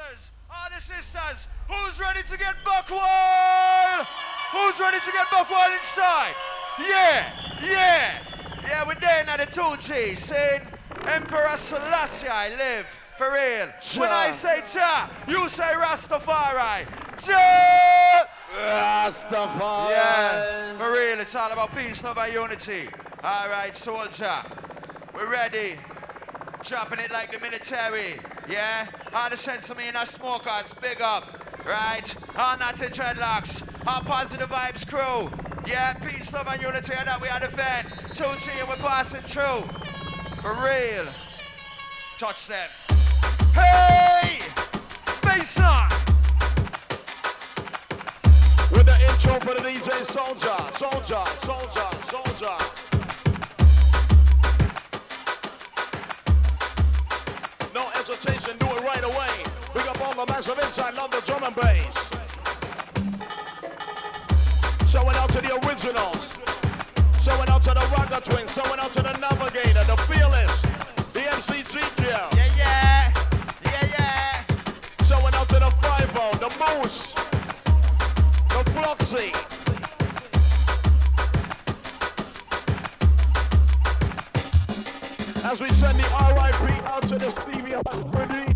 brothers, all the sisters, who's ready to get buck wild? Who's ready to get buck wild inside? Yeah, we're there now, the 2G, saying Emperor Selassie live, for real. Ja. When I say Ja, you say Rastafari. Ja! Rastafari. Yeah, for real, it's all about peace, love and unity. All right, soldier, we're ready. Dropping it like the military, yeah? All the sense of me and our smokers, big up, right? All Natty Dreadlocks, all Positive Vibes crew, yeah? Peace, love and unity, and that we are the fan. 2G and we're passing through, for real. Touch them. Hey! Baseline! With the intro for the DJ Soldier. No hesitation, do it right away. Big up all the massive inside, love the drum and bass. Showing out to the originals. Showing out to the Rocker Twins. Showing out to the Navigator, the Fearless, the MCG Kill. Yeah. Showing out to the 5-0, the Moose, the Floxy. As we send the RIP out to the Stevie Pretty.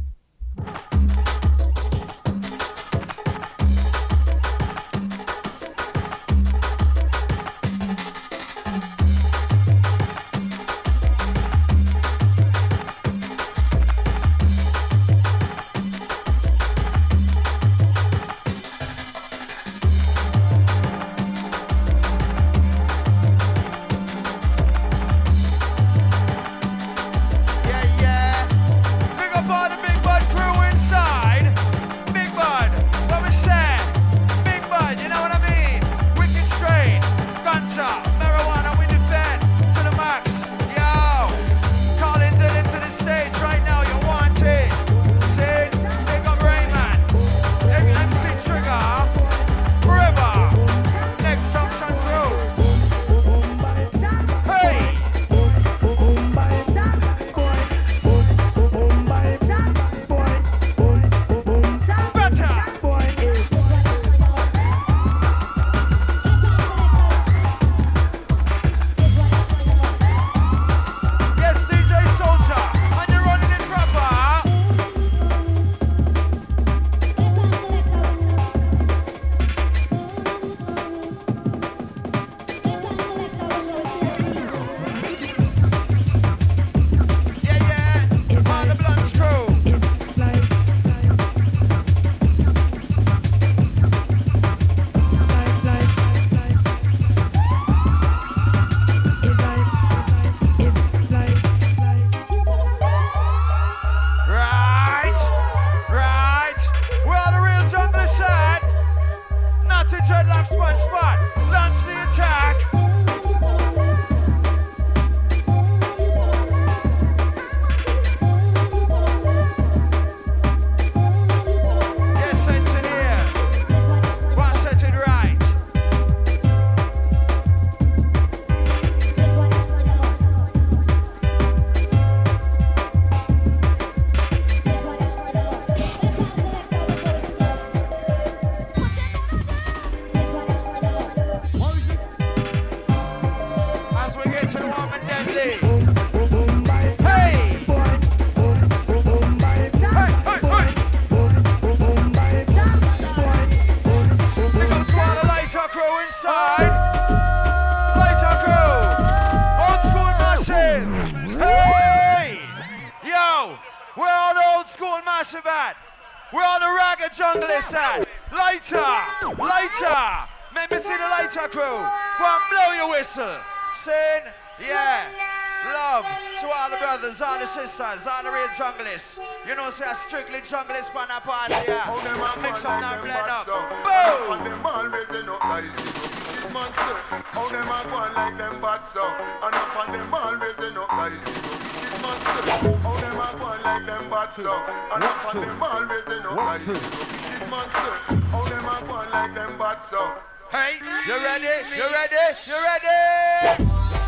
Lighter! Let me see the lighter crew. Go and blow your whistle. Saying, yeah, love to all the brothers, all the sisters, all the real junglists. You know, say a strictly junglist pan a party, yeah. Mix up and blend up. Boom! And them always end up like this monster. How them a go on like them bad so. And up on them always end up like this monster. How them a go on like them bad so. And up on them always end up like this monster. How them a go on like them bad so. Hey, you ready? You ready? You ready?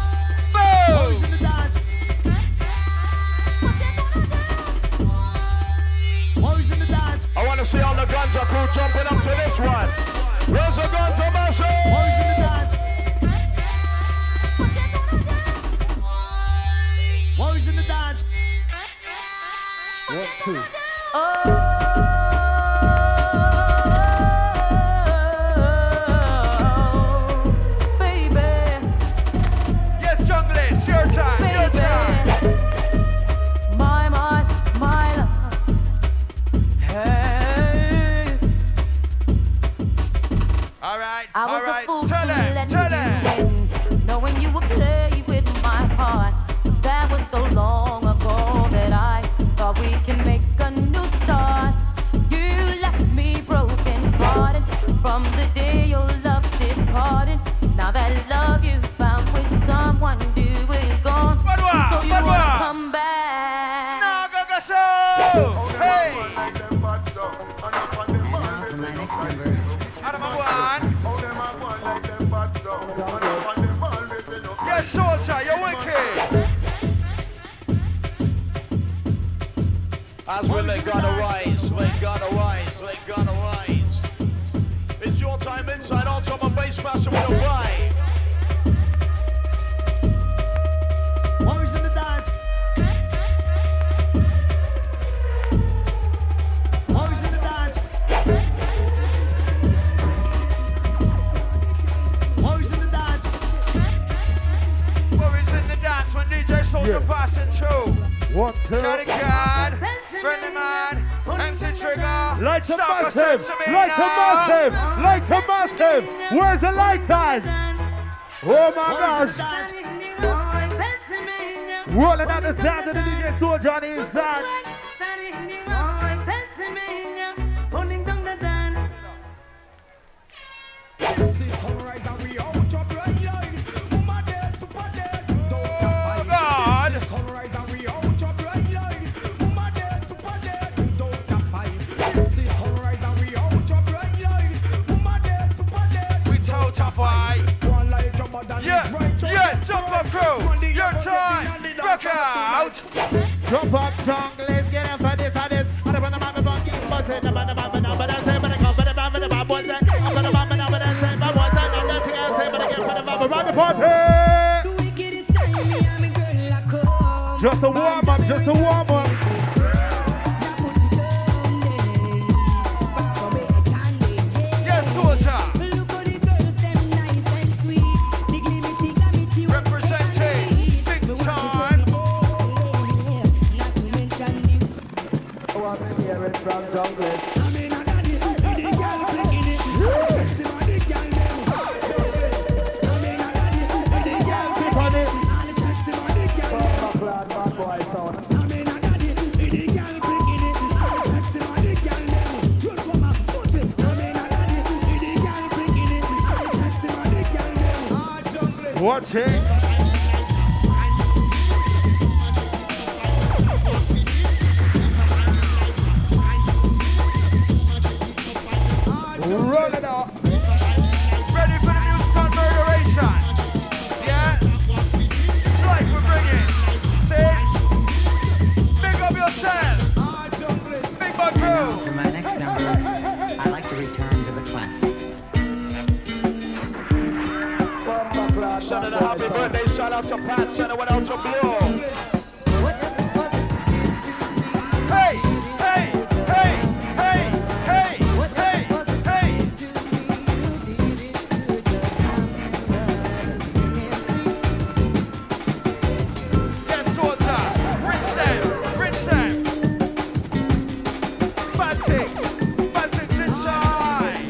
Boom! to see all the Gunza crew jumping up to this one. Where's the Gunza Massive? Boys in the dance. Boys in the dance. 1, 2. Your time, baby. Your time. My love. Hey. All right, I was a fool tell them. Knowing you would play with my heart. That was so long ago that I thought we can make a new start. You left me broken hearted from the day your love departed. Now that love you found with someone new is gone. So you wanna come back? No, go so. Hey. Out of my one. Yes, soldier, you're wicked. As we let God arise, let God arise, let God arise. It's your time inside, on top of bass master with a vibe. Boys in the dance. Boys in the dance. Boys in the dance. Boys in the dance when DJ Soldier passing through. 1, 2. Got card, friendly man, MC Trigger. Light a massive, light a massive, light a massive. Where's the lighters? Oh my gosh. Rolling out the sound of the DJ Soldier on the inside. Oh God. We told tough eye. Yeah, jump up crew. Your time. Rock out. Jump up, jungle, let's get in for this and this. Just a warm up, just a warm up. Yes, soldier. Representing big time. Watching. Roll it up. Ready for the musical murderation. Yeah? It's life we're bringing. See? Big up yourself. Big bug crew. For my next number, I'd like to return to the classics. Shout out to happy birthday, shout out to Pat, shout out to Blue. Hey, hey, hey, hey, hey, hey, hey. Yes, soldier. Rinse them, rinse them. Bad things inside.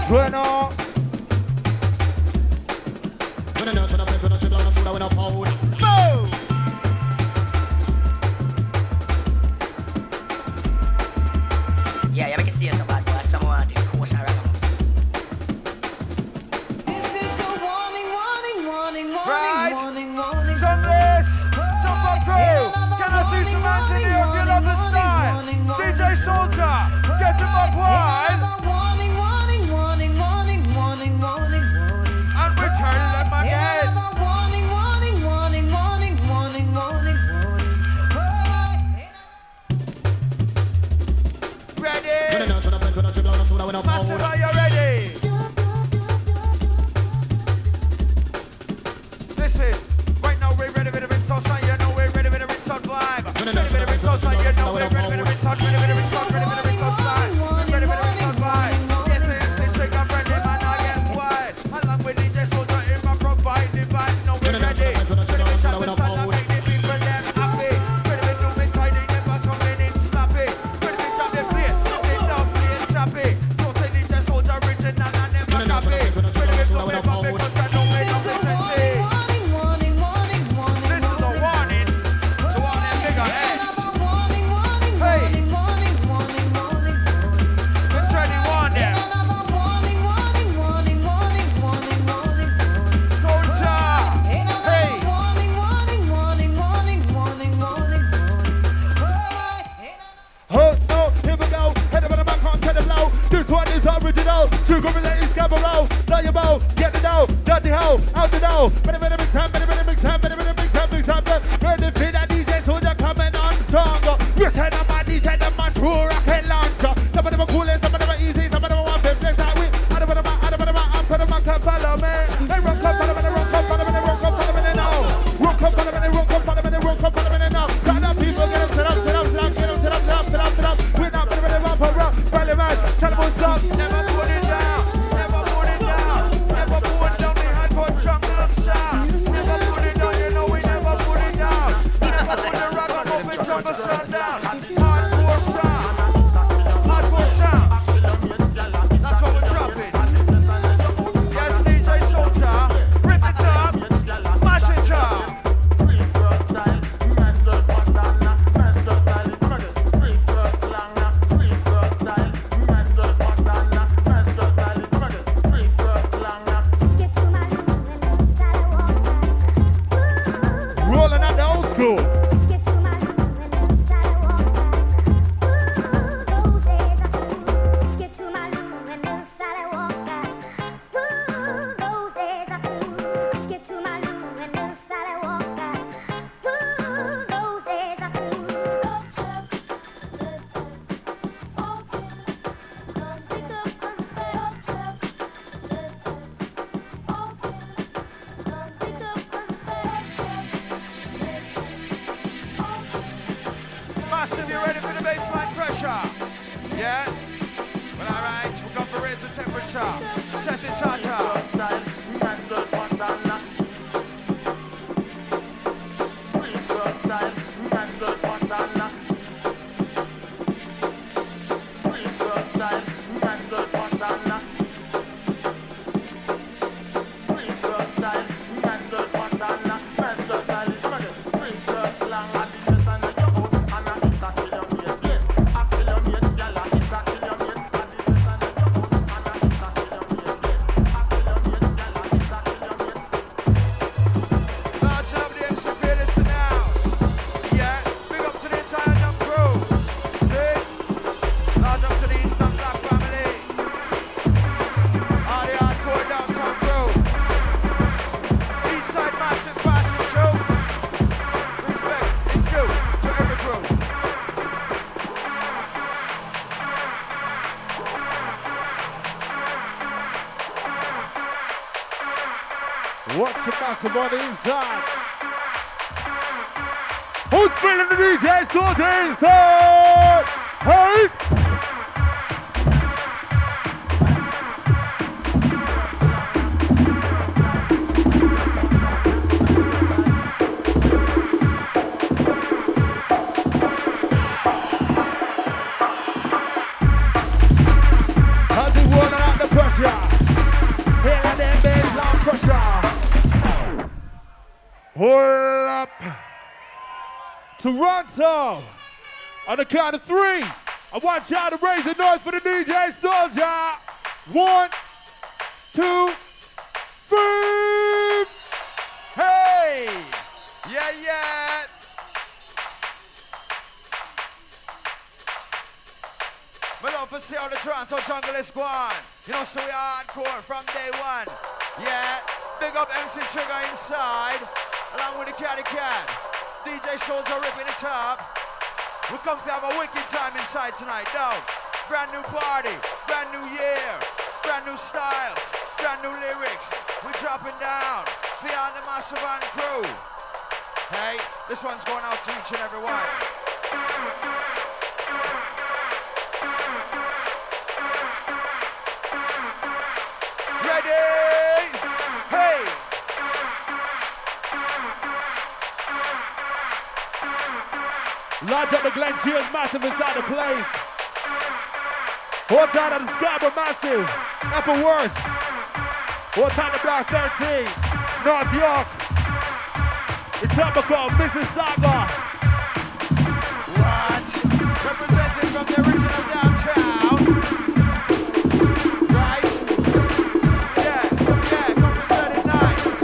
Bueno. Yeah, make it stay so bad, but someone to course around. Right. Junglers, jump up crew. Can I see some hands in here if you love the style? DJ Soldier, get him up wide. And we turn them again. Ready? Massive, are you ready? Listen, right now we're ready with the rinse outside, you know we're ready with the rinse on vibe. Ready with the rinse outside, you know we're ready with the rinse on, ready with the rinse on, ready with the rinse outside. We're ready with the rinse on vibe. Yes, it's the trigger friendly man, I get wide. Along with DJ Soldier in my provide the vibe, no we're ready. Ready with chat with stand and make the people them happy. Ready with do me tidy, never coming in snappy. Ready with drop the plate, they don't play choppy. Don't say DJ Soldier original and never copy. Ready with flow with my big guns and don't make no sense. This is a warning to all them bigger heads. Hey, let's try to warn them. Soldier, hey. Oh no, here we go. Head over the back on to the blow. This one is original. Two good ladies, grab a roll. Let your bow, get the dough. Dirty hoe, out the dough. Better big time, better big time, better big time, big time. Ready for that DJ Soldier coming on strong. Return of my DJ, the man true rocket launcher. Some of them are cool, some of them are easy, some of them are one fifth. Let's have it. I don't know, come follow me. Hey, rock up, follow me, rock up, follow me, rock up, follow me now. Rock up, follow me, rock up, follow me, rock up, follow me now. Got up, people, get up, sit up, sit up, sit up, get up, sit up, sit up, sit up, sit up. We're not going to rap, rock, follow me, tell them what's up. Never put it down, never put it down, never put it down behind for jungle sound. Never put it down, you know we never put it down. Never put the rock on open jungle sound down. Hardcore sound, hardcore sound. That's what we're dropping. Yes, DJ Soldier, rip it up, mash it up. Rolling out the old school. Massive, you ready for the baseline pressure? Yeah? Well, alright, we're going to raise the temperature. Set it hotter. What's the basketball inside? Who's feeling the DJ Soldier inside? Hey! How's it rolling out the pressure? soldier. Here and then, baseline pressure. Hold up. Toronto. On the count of 3. I want y'all to raise the noise for the DJ Soldier. 1, 2, 3. Hey! Yeah, yeah! We love to see how the Toronto jungle is going. You know, so we are hardcore from day one. Yeah, big up MC Trigger inside, along with the Catty Cat. DJ Soldier ripping it up. We come to have a wicked time inside tonight, though. Brand new party, brand new year, brand new styles, brand new lyrics. We're dropping down beyond the Massive and crew. Hey, this one's going out to each and every one. Ready? Hey! Large up the Glen Shields Massive inside the place. Hold down of the Scarborough Massive. Upper Worth. Hold down the Block 13. North York. The Topical Mississauga. What? Representing from the original downtown. Right? Yeah, come present it nice.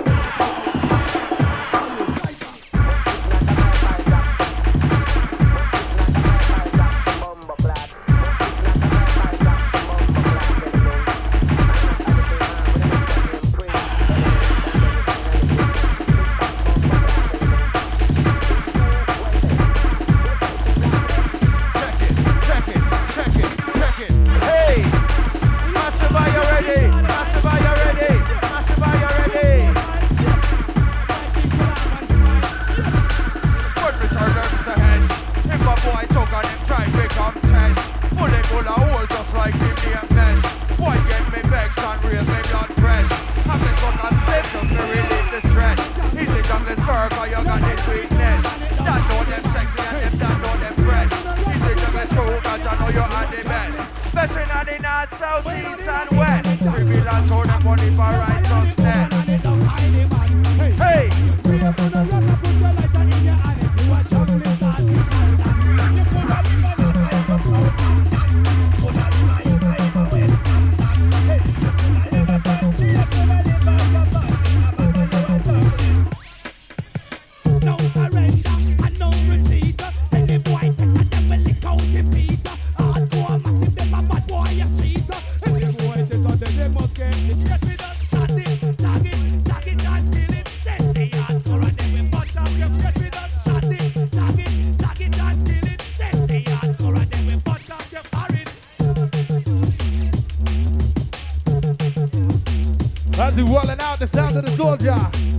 As we rolling out the sound of the soldier.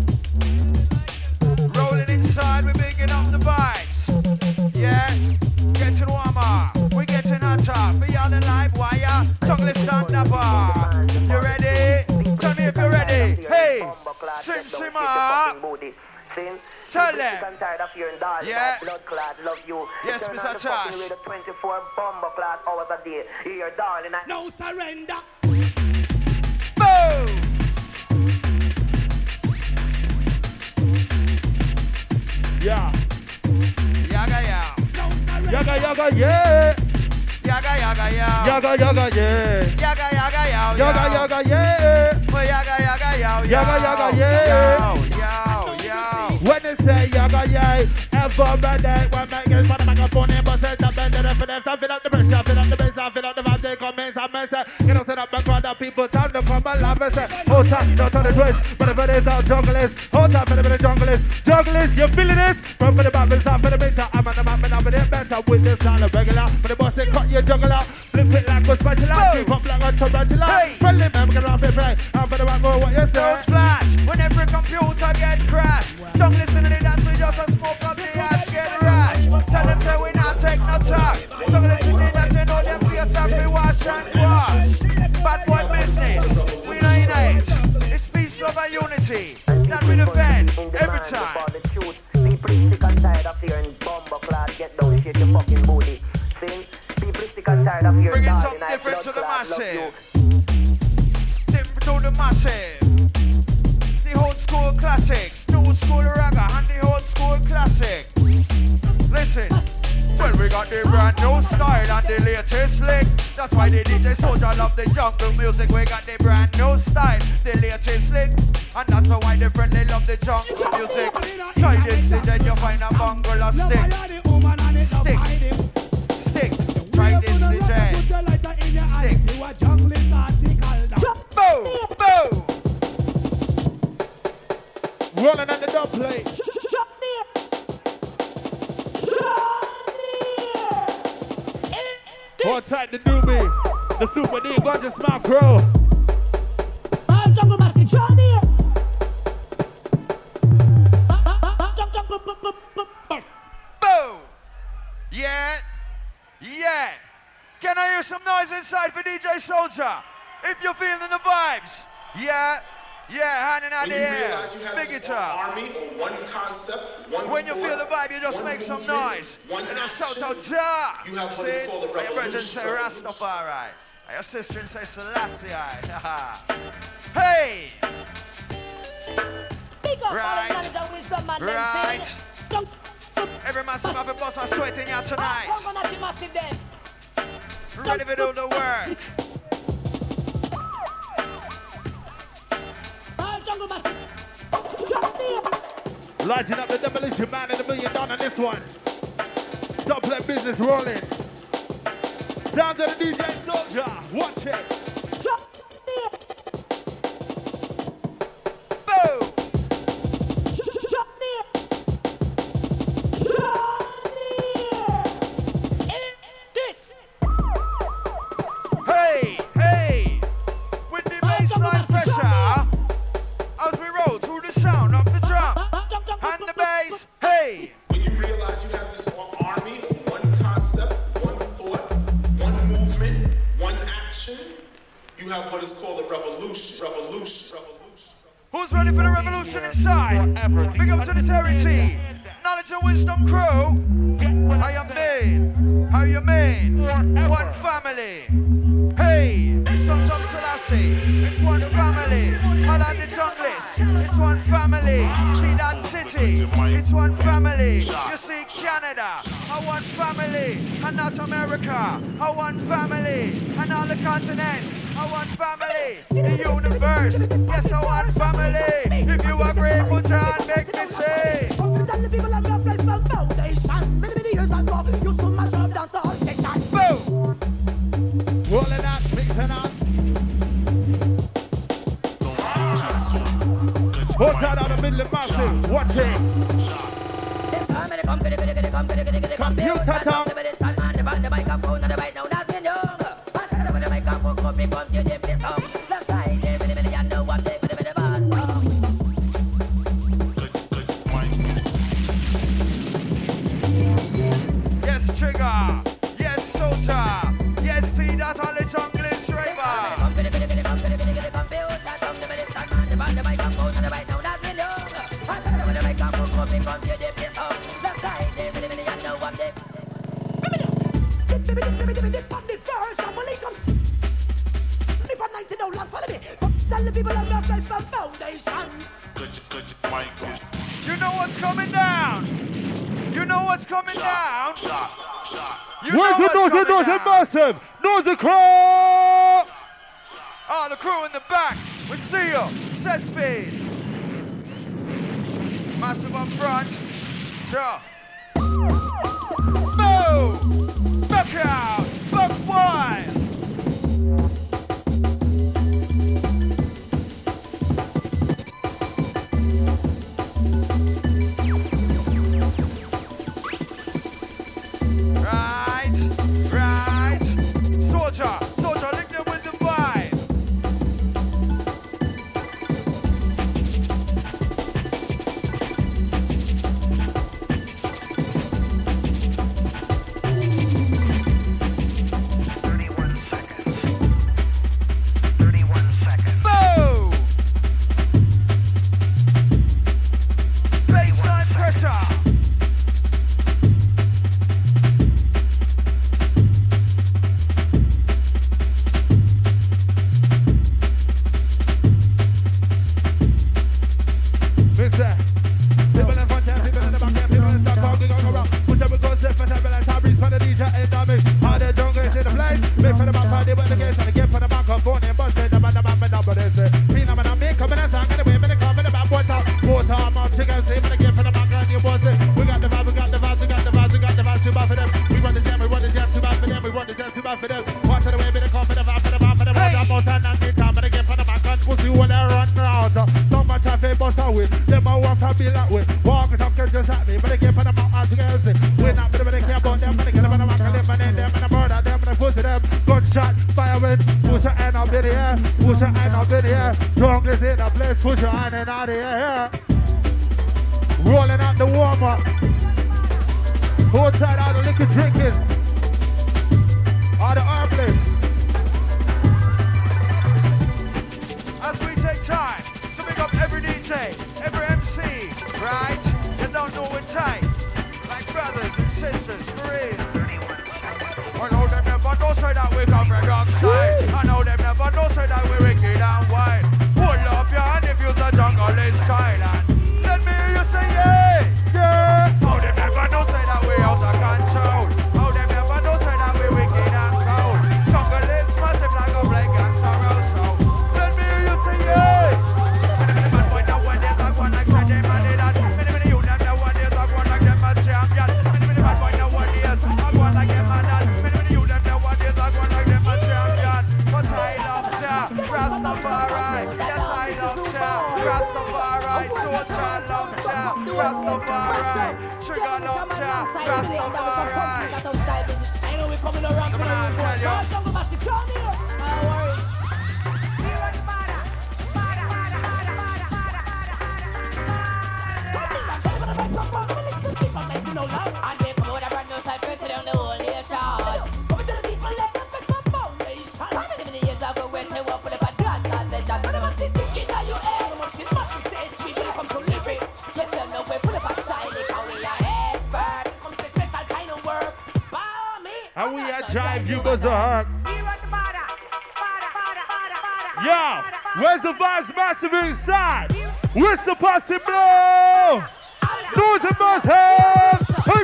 Rolling inside, we're picking up the vibes. Yeah, getting warmer, we're getting hotter. Beyond the live wire, jungle stand up. You ready? Tell me if you're ready. Hey, Simma. Tell them. Yeah. Yes, Mr. Tosh. 24 bomber class hours a day. You're darling. No surrender. Boom. Yeah. Yaga yaga. Yaga yaga yeah. Yaga yaga yaga. Yaga yaga yeah. Yaga yaga yaga. Yaga yaga yeah. Yaga yaga yaga. Yaga yaga yeah. Yo. When they say yaga yeah, ever ready? When I get for the microphone and bust it up and then for them, fill up the pressure, fill up the bass, fill up the vibe. They come in, some mess. You know, set up and crowd of people, time to come and laugh and say, hold tight, don't turn the twist. But if it is out, junglist, hold tight for the junglist. Junglist, you feeling this? From the back, it's up for the better. I'm on the map and I'm in it better with this style of regular. For the boss, they cut your juggler. Flip it like a spatula, keep up like a tarantula. Friendly man, get off and play. I'm for the back, go what you say. Don't splash when every computer get crashed. Junglist in the dance, we just a smoke up the ash, get rash. Tell them say we not take no talk. Junglist in the dance, you know them face up, we wash and wash. Bad boy business, we unite. It's peace, love and unity. That we defend every time. People sick and tired of hearing bomber class get down, shake your fucking booty. Sing, people sick and tired of hearing bringing something different to the massive. do the massive. The old school classics, new school ragga, and the old school classic. Listen. Well, we got the brand new style and the latest lick. That's why the DJ Soldier love the jungle music. We got the brand new style, the latest lick. And that's why the friendly love the jungle music. Try this thing, then you find a bungle of stick. Stick. Try this DJ. Stick. Boom. Rolling at the dub plate. Hold tight to do me. The Super D, gorgeous Mark Crow. Boom. Yeah. Can I hear some noise inside for DJ Soldier? If you're feeling the vibes. Yeah, hand in hand the air. Big guitar. Army or one concept, one when you feel the vibe, you just make some noise. And then shout out, ja! You have what See? is called a My brother revolution. say Rastafari. Your sister say Selassie. Hey! Right. Every massive have a boss are sweating here tonight. Ready to do the work. Lighting up the Demolition Man and $1 million on this one. Stop playing business rolling. Sound of the DJ Soldier. Watch it. Boom! Hey! With the bassline pressure, as we roll through the sound of the drum and the bass, hey! When you realize you have this army, one concept, one thought, one movement, one action, you have what is called a revolution. Who's ready for the revolution inside? Big up to the Terry T. Knowledge and Wisdom crew. How you mean? One family. Hey, Sons of Selassie. It's one family. Holland the Junglist. It's one family. See that city. It's one family. You see Canada. A one family. And not America. A one family. And all the continents. A one family. The universe. Yes, a one family. If you agree, put your hand, make me say. Boom! Rolling out, mixing out. Hold tight on the middle of massive. Watch it. Computer talk. Yes, Trigger. Yes, Soldier. Yes, T. That all the junglist raver. You know what's coming down? You know what's coming down? You know Where's the what's coming noise down? massive? Noise the crowd. Oh, the crew in the back. We see you. Set speed. Massive up front. So. Boom. Back out. Buck wild. Right. Soldier, link them with the vibe. party with the case and the game for the microphone and bust it, the man, the number is it. Phenomena, me coming and song, anyway, me the come in the back, water, I'm out, chicken, say, for the game for the back, and you boss it. We got the vibe, we got the vibe, we got the vibe, we got the vibe, too bad for them. We want the jam, too bad for them, we want the jam, too bad for them. Watch the way, me the come for the vibe, for the vibe, for the vibe, I'm out and the time, and the game for the back, and pussy when they run round. So much traffic, bust away, them all walk and be that way. Walk it up, just at me, but the game for the back, as you can see. We're not going to care about them, but the game for the back, and them, and them, and the murder, them, and the pussy, them. Gunshot, fire wind, push your hand up in the air, push your hand up in the air. Jungle is in the place, push your hand in out the air. Rolling out the warm-up. Outside all the liquor drinking. All the herbalists. As we take time to pick up every DJ, every MC, right? You don't know we're tight. Like brothers and sisters, for real. I know them never know say that we come from wrong side. I know them never know say that we wicked and wild. Pull up your hand if you're the jungle in Thailand. Let me hear you say yeah, yeah. How them never know say that we out of control. How them never know say that we wicked and cold. Jungle is massive like a black and sorrow. So let me hear you say yeah. Many man point out when there's a one like say them and they that. Many you them know when there's a one like them a champion. Many man point out when there's a one like them and that. Many you them know when there's a one like them a champion. But I love Jah, Rastafari. Yes I love Jah, Rastafari. Soldier love Jah, Rastafari. Trigger love Jah, Rastafari. I know we're coming around. Come on, tell you. And we are drive you berserk. Yo, where's the Vibes Massive inside? Where's the possible? Do the most hands.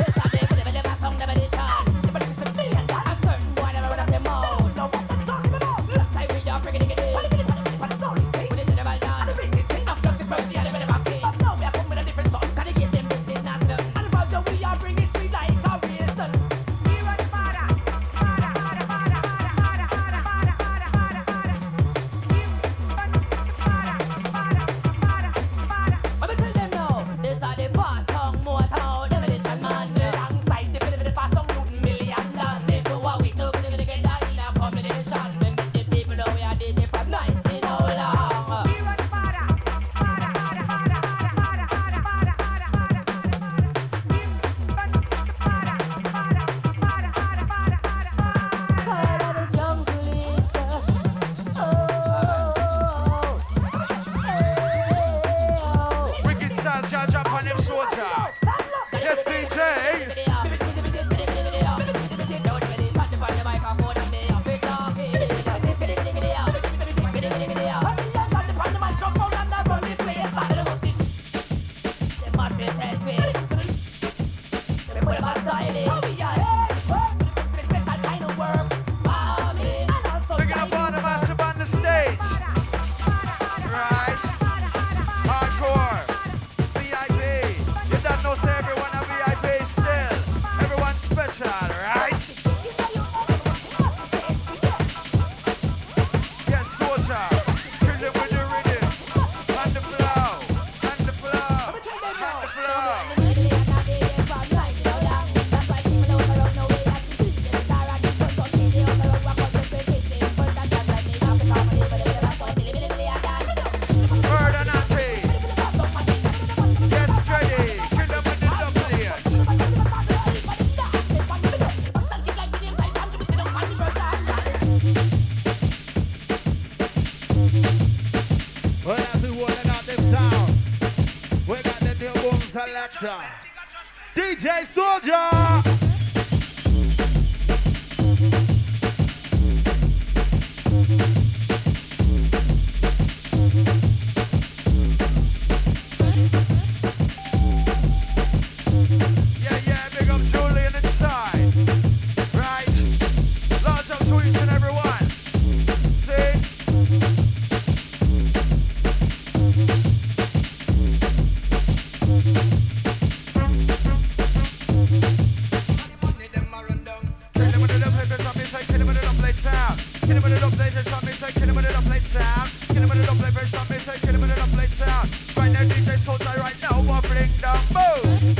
DJ Soldier. Yeah, big up Julian inside. Right? Lots of tweets and everyone. dub plate press on me, say kill him with the dub plate sound. Kill him with the dub plate press on me, say kill him with the dub plate sound. Right now DJ Soulja right now, wobbling down, boom.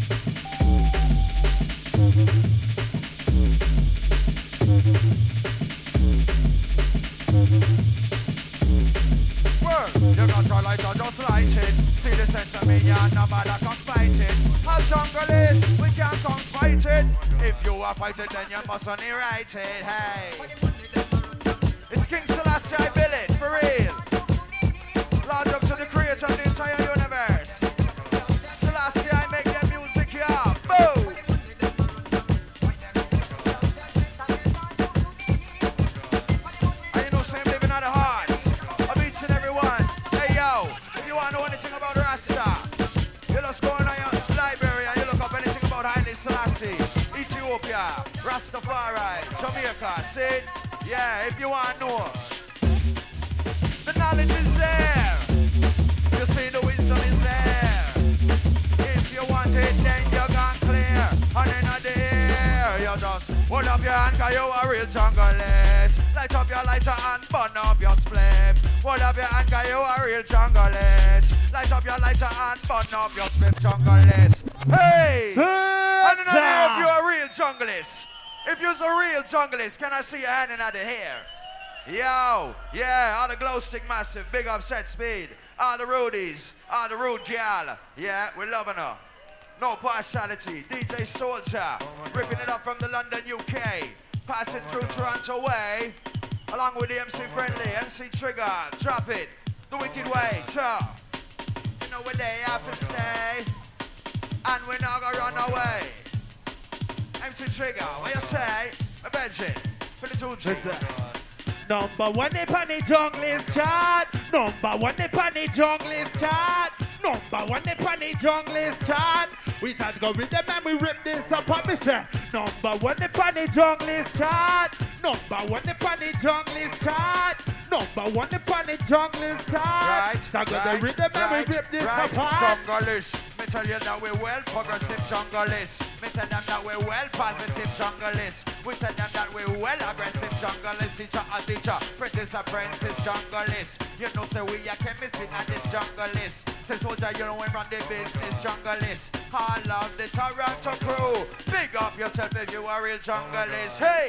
You got your lighter, just light it. See the sense of me, yeah, no matter come fighting. How jungle is, we can't come fighting. If you are fighting, then you must only write it, hey. It's King Selassie, I build it, for real. Large up to the creator of the entire universe. Selassie, I make the music, yeah, boom. And you know, same living at the heart of each and every one. Hey, yo, if you want to know anything about Rasta, you just go on your library and you look up anything about Haile Selassie, Ethiopia, Rastafari, Jamaica, see? Yeah, if you want to know. The knowledge is there. You see the wisdom is there. If you want it, then you're gone clear. And in the air, you just hold up your hand, cause you are real junglist. Light up your lighter and burn up your spliff. Hold up your hand, cause you are real junglist. Light up your lighter and burn up your spliff, junglist. Hey! And in the air, if you're a real junglist. If you're a real junglist, can I see your hand in the air? Yo, yeah, all the glow stick massive, big up set speed, all the roadies, all the road gal, yeah, we're loving her. No partiality, DJ Soulja, ripping it up from the London, UK, passing through Toronto way, along with the MC Friendly, MC Trigger, drop it, the wicked way, tough. You know where they have to stay, and we're not gonna run away. MC Trigger, what you say? A Benji, for the 2G. Number one in the junglist chart. Number one in the junglist chart. Number one in the junglist chart. We start go with them and we rip this up on me say. Number one in the junglist chart. Number one in the junglist chart. Number one in the junglist chart. Right, start go the rhythm and we rip this right. apart. Junglist, me tell you that we're well progressive junglist. Me tell them that we're well positive junglist. We tell them that we're well aggressive junglist. Teacher a teacher, apprentice apprentice junglist. You know say we are chemistry and this junglist. Say Soulja, you know we run the business junglist. All of the Toronto crew, big up yourself if you are real junglist. Hey,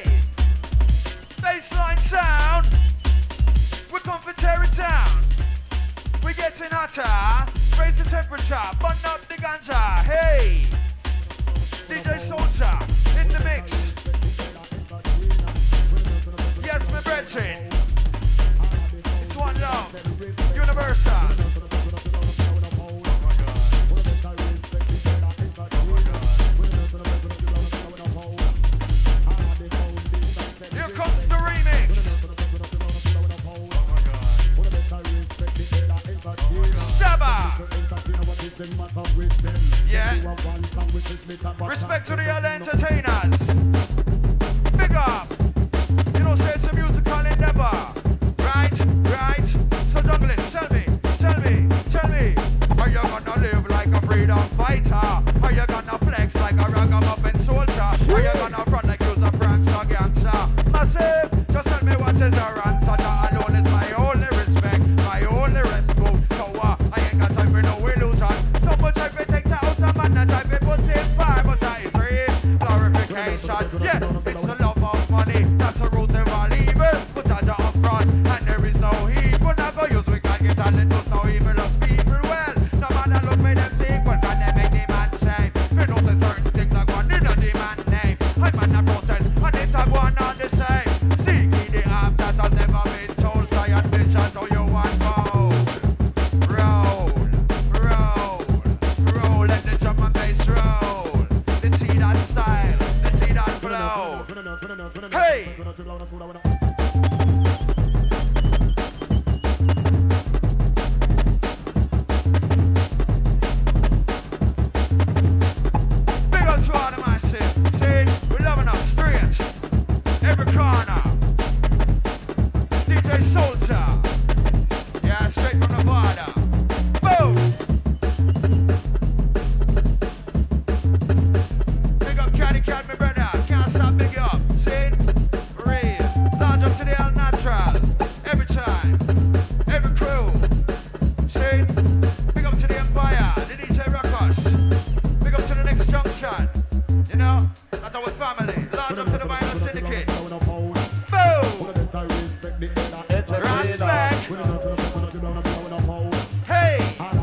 baseline sound, we come for tear it down. We getting hotter, raise the temperature, burn up the ganja. Hey, DJ Soulja in the mix. Yes, my brethren. It's one love, universal. Here comes the remix. Shabba. Yeah. Respect to the other entertainers. Big up. You know, say it's a musical endeavor. Right? Right? So junglist, tell me. Are you gonna live like a freedom fighter? Are you gonna flex like a ragamuffin soldier? Are you gonna front like you's a prankster gangster? Massive, just tell me what is your answer. That alone is my only respect, my only rescue. So I ain't got time for no illusion. So much I fit take out a man that I fit put in fire, but that is real glorification. Yeah, it's the love of money, that's the root of all evil. Put that up front, and there is no evil. Now go use we can get talent, there's no evil us people. Well, no matter look for them sequel, can they make the man shame? We know that certain things are going in the man name. I man a protest, and it's a one on the same. Seeking the app that has never been told. Giant vision, so you want roll, let the drum and bass roll. The T that style, the T that flow. Hey! Big up to all the massive. See, we're loving us straight. Every corner. DJ Soulja. Yeah, straight from the border. Boom! Big up Caddy Cat, my brother. Can't stop, big up. See? Real. Large up to the El Natural. Respect. Hey.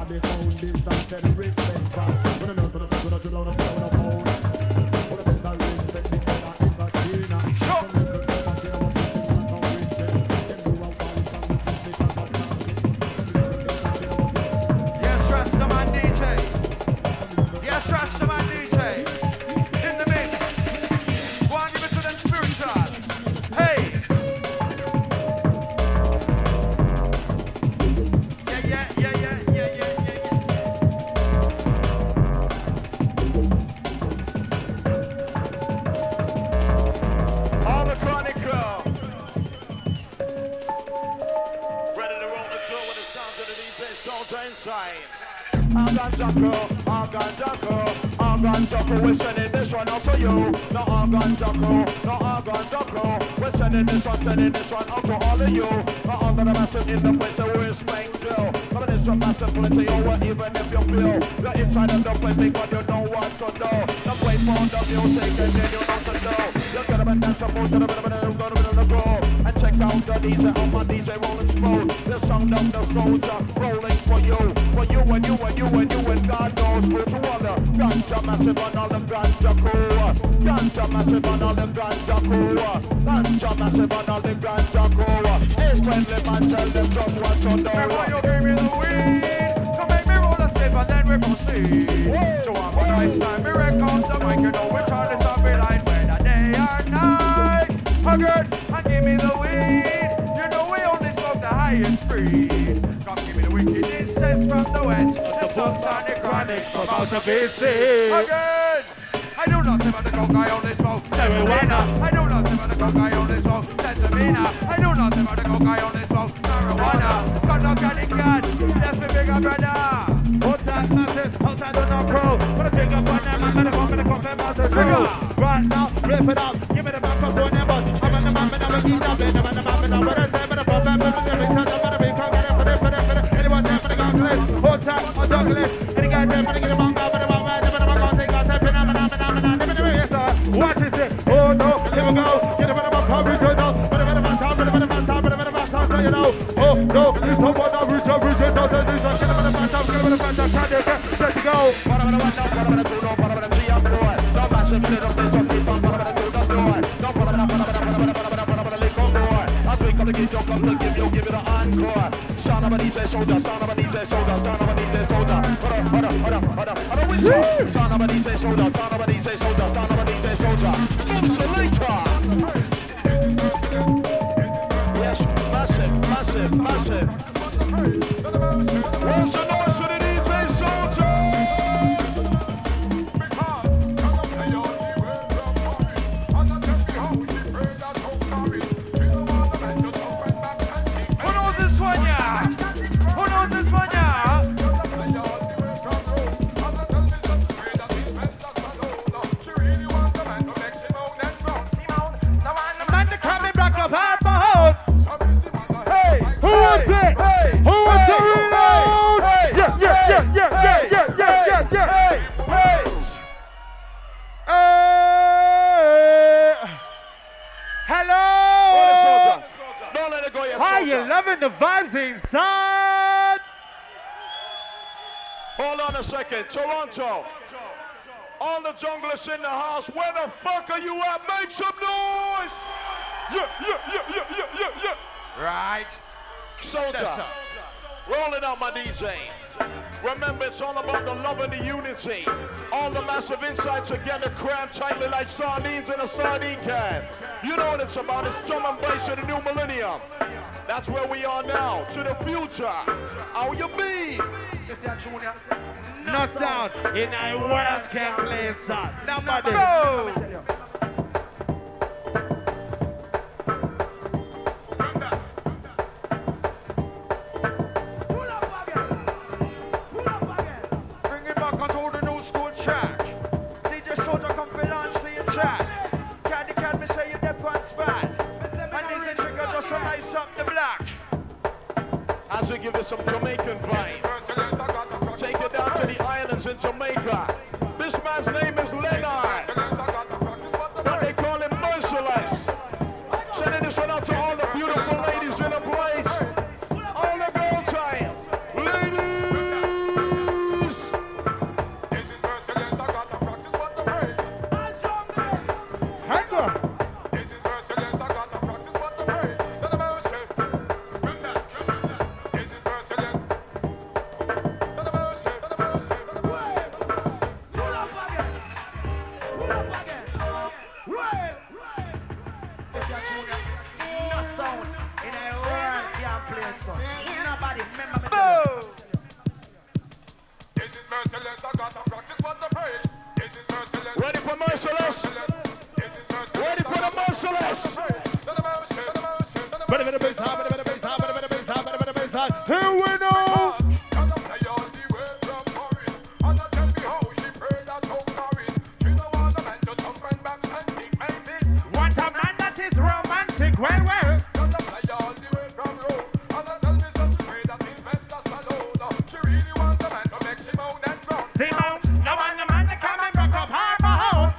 Yes, Rastaman DJ. Yes, Rastaman DJ. In the mix. Go on, give it to them spiritual. Hey. Yeah. All the Chronicle. Ready to roll the tour with the sounds of the DJ Soldier inside. Organ Jocko, we're sending this one out to you. No Organ Jocko, we're sending this one out to all of you. No all the massive in the place that we respect you. Come on, it's a massive plenty over even if you feel you're inside of the place because you know what to do. The play for the music and then you know what to do. You're gonna be dancing more to the bit of the groove. And check out the DJ on my DJ rolling smooth. The sound of the soldier rolling for you and God knows which one. Ganja massive on all the ganja crew. Ganja massive on all the ganja crew. Ganja massive on all the ganja crew. Hey, friendly man, tell them just what you know. Before you give me the weed, come make me roll a step and then we proceed. So I'm a nice time, we record the mic, you know which all is on the line, whether day or night. Good, and give me the weed. You know we only smoke the highest breed. Come give me the wickedness says from the west. The songs on the chronic from out the BC. Again, I do not say about the coke, I only smoke marijuana. I do not say about the coke, I only smoke Sensimina. I do not say about the coke, I only smoke marijuana. Got no candy cat, that's my bigger brother. Outside masses, outside the no crow. Put a finger on them, I'm gonna come and master trigger. Right now, rip it up, give me the back of your bus. I'm on the map and I'm a keep up, I'm on the map and I'm gonna say, but I'm gonna be anyone there for the gauntlet. Outside, I'm Douglas, any guy there for the get a bang, but I'm gonna take out that watch this, oh no, here we go, get a bit of a coverage, you know, but a bit of a top, you know, oh no, it's no one of Richard, no, there's a get a bit of a top, let's go. Give it an encore. Sound of a DJ soldier, sound of a DJ soldier, sound of a DJ soldier. Hold on, sound of a DJ soldier, sound of a DJ soldier, sound of a DJ soldier. Selector. Yes, massive. Where's the noise for the DJ soldier? Loving the vibes inside. Hold on a second, Toronto. All the junglers in the house, where the fuck are you at? Make some noise! Yeah. Right. Soldier, roll it out, my DJ. Remember, it's all about the love and the unity. All the massive insights together, crammed tightly like sardines in a sardine can. You know what it's about. It's drum and bass of the new millennium. That's where we are now, to the future. How you be? No sound in a world can play sound. Nobody. Go! Bring it back onto the new school track. DJ Soldier come for launch to your track. Candy can me say you dip on spot. And DJ Trigger just to nice up the black. As we give you some Jamaican vibe. Take it down to the islands in Jamaica. This man's name is Leonard. But they call him Merciless. Sending this one out to all the beautiful ladies in the Here we know. What a man that is romantic. Well, well. Simone, no one the man that come and rock up her home.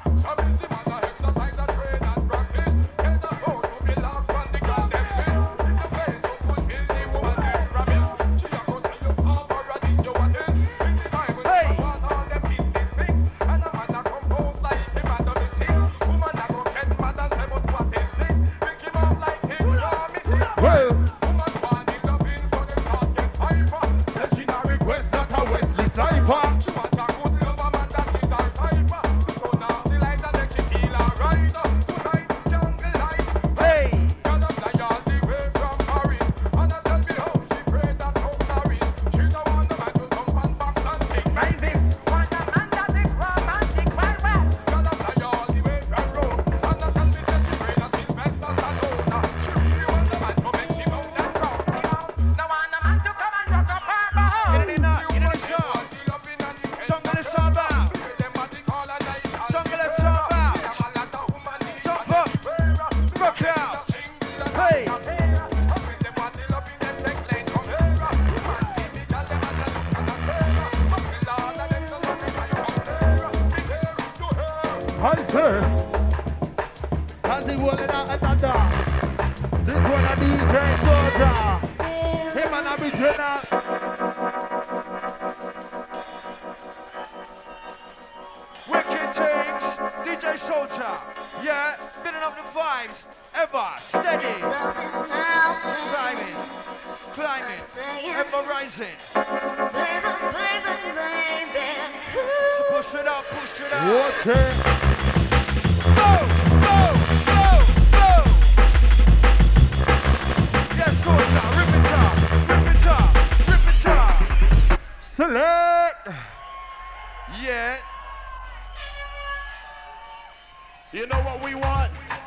You know what we want?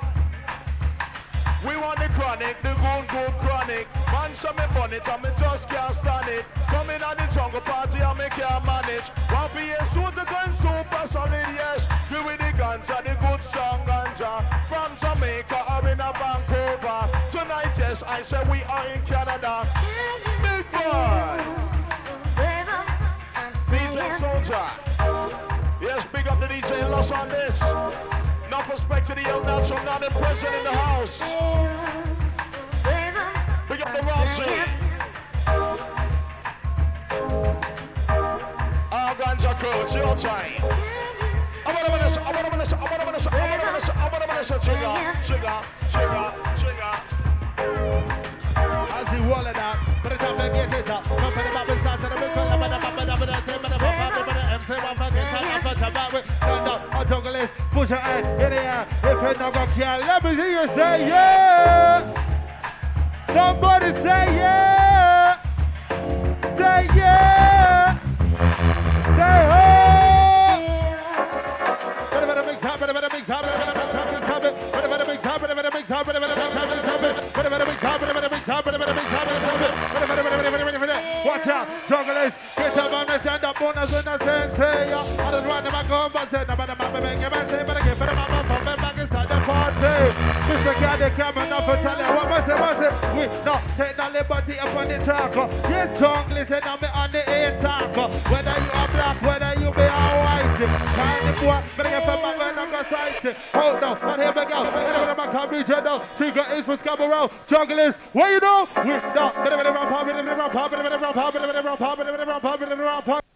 We want the chronic, the good chronic. Man, show me bonnet and me just can't stand it. Coming on the jungle party and me can't manage. One for your shooter gun, super solid, yes. We with the ganja, the good strong ganja. From Jamaica or in a Vancouver. Tonight, yes, I say we are in Canada. Big boy! DJ Soldier. Yes, big up the DJ in Los Angeles. Enough respect to the El Nacho, not the president in the house. Big up the Ramsey. Our ganja crew, it's your time. I want to trigger. As we wall it out, but it's time to get it up. Come for the bubble start to the middle, but junglist, push your hand in the air. If you're not gonna care, let me hear you say yeah. Somebody say yeah. Say yeah. Say ho. Better mix up. Watch out, jugglers, get up on the stand up bonus when I say, I don't run my conversation, but I'm making a say, but I get better back inside the party. Mr. Caddy, come on up and tell you what I say. We not take the liberty upon the track. Yes, jugglers, and I'm on the air talk. Whether you are black, whether you be all white. Tiny boy, but I get from my man on the side. Hold on, but here we go. I'm come regional. Trigger is for Scarborough. Jugglers, what you know? We stop.